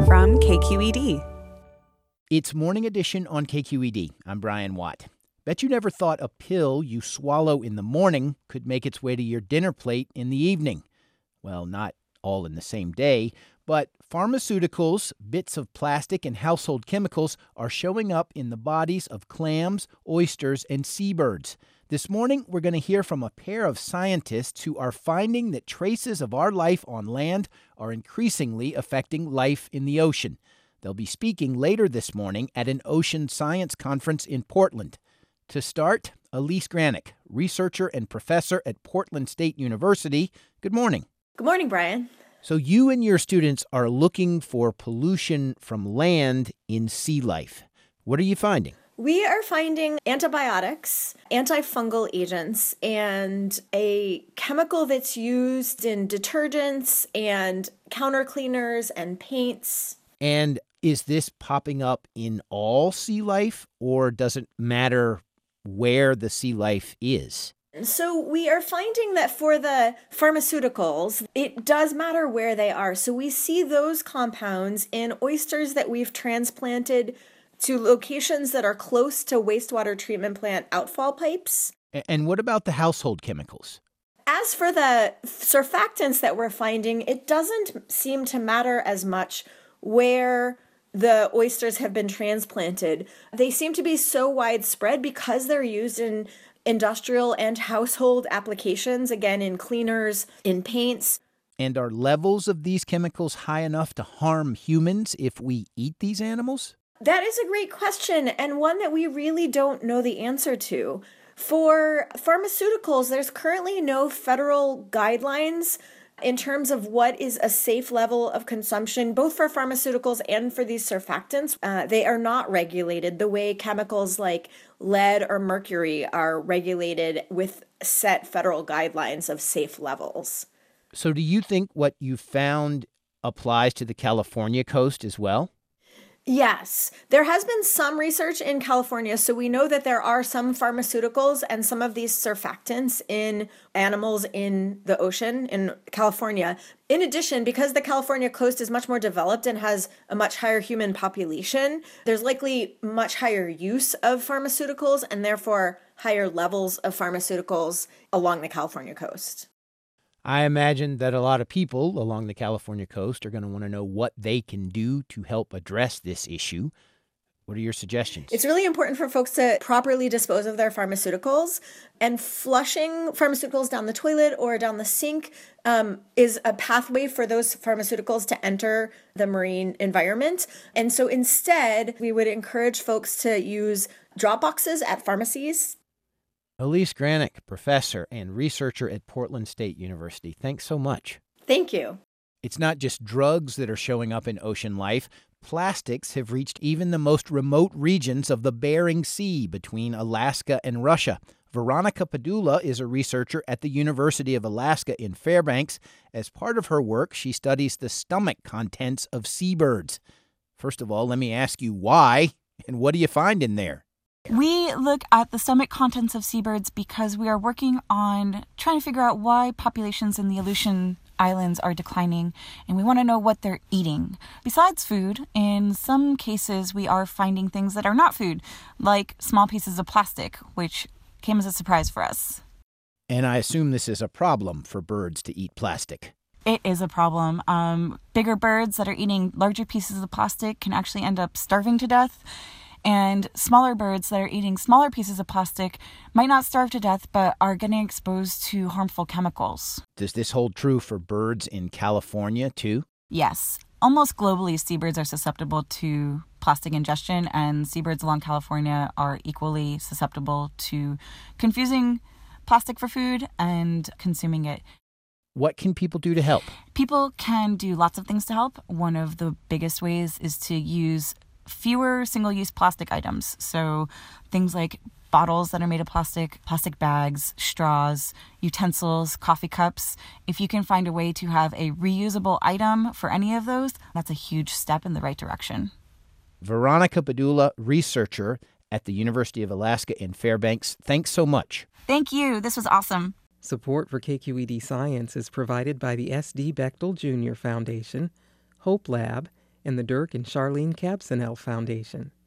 from KQED. It's Morning Edition on KQED. I'm Brian Watt. Bet you never thought a pill you swallow in the morning could make its way to your dinner plate in the evening. Well, not all in the same day, but pharmaceuticals, bits of plastic, and household chemicals are showing up in the bodies of clams, oysters, and seabirds. This morning, we're going to hear from a pair of scientists who are finding that traces of our life on land are increasingly affecting life in the ocean. They'll be speaking later this morning at an ocean science conference in Portland. To start, Elise Granick, researcher and professor at Portland State University. Good morning. Good morning, Brian. So you and your students are looking for pollution from land in sea life. What are you finding? We are finding antibiotics, antifungal agents, and a chemical that's used in detergents and counter cleaners and paints. And is this popping up in all sea life, or does it matter where the sea life is? So we are finding that for the pharmaceuticals, it does matter where they are. So we see those compounds in oysters that we've transplanted to locations that are close to wastewater treatment plant outfall pipes. And what about the household chemicals? As for the surfactants that we're finding, it doesn't seem to matter as much where the oysters have been transplanted. They seem to be so widespread because they're used in industrial and household applications, again, in cleaners, in paints. And are levels of these chemicals high enough to harm humans if we eat these animals? That is a great question, and one that we really don't know the answer to. For pharmaceuticals, there's currently no federal guidelines in terms of what is a safe level of consumption, both for pharmaceuticals and for these surfactants. They are not regulated the way chemicals like lead or mercury are regulated with set federal guidelines of safe levels. So do you think what you found applies to the California coast as well? Yes, there has been some research in California, so we know that there are some pharmaceuticals and some of these surfactants in animals in the ocean in California. In addition, because the California coast is much more developed and has a much higher human population, there's likely much higher use of pharmaceuticals and therefore higher levels of pharmaceuticals along the California coast. I imagine that a lot of people along the California coast are going to want to know what they can do to help address this issue. What are your suggestions? It's really important for folks to properly dispose of their pharmaceuticals, and flushing pharmaceuticals down the toilet or down the sink is a pathway for those pharmaceuticals to enter the marine environment. And so instead, we would encourage folks to use drop boxes at pharmacies. Elise Granick, professor and researcher at Portland State University. Thanks so much. Thank you. It's not just drugs that are showing up in ocean life. Plastics have reached even the most remote regions of the Bering Sea between Alaska and Russia. Veronica Padula is a researcher at the University of Alaska in Fairbanks. As part of her work, she studies the stomach contents of seabirds. First of all, let me ask you why, and what do you find in there? We look at the stomach contents of seabirds because we are working on trying to figure out why populations in the Aleutian Islands are declining, and we want to know what they're eating. Besides food, in some cases we are finding things that are not food, like small pieces of plastic, which came as a surprise for us. And I assume this is a problem for birds to eat plastic. It is a problem. Bigger birds that are eating larger pieces of plastic can actually end up starving to death. And smaller birds that are eating smaller pieces of plastic might not starve to death, but are getting exposed to harmful chemicals. Does this hold true for birds in California, too? Yes. Almost globally, seabirds are susceptible to plastic ingestion, and seabirds along California are equally susceptible to confusing plastic for food and consuming it. What can people do to help? People can do lots of things to help. One of the biggest ways is to use fewer single-use plastic items. So things like bottles that are made of plastic, plastic bags, straws, utensils, coffee cups. If you can find a way to have a reusable item for any of those, that's a huge step in the right direction. Veronica Padula, researcher at the University of Alaska in Fairbanks. Thanks so much. Thank you. This was awesome. Support for KQED Science is provided by the S.D. Bechtel Jr. Foundation, Hope Lab, and the Dirk and Charlene Capsonell Foundation.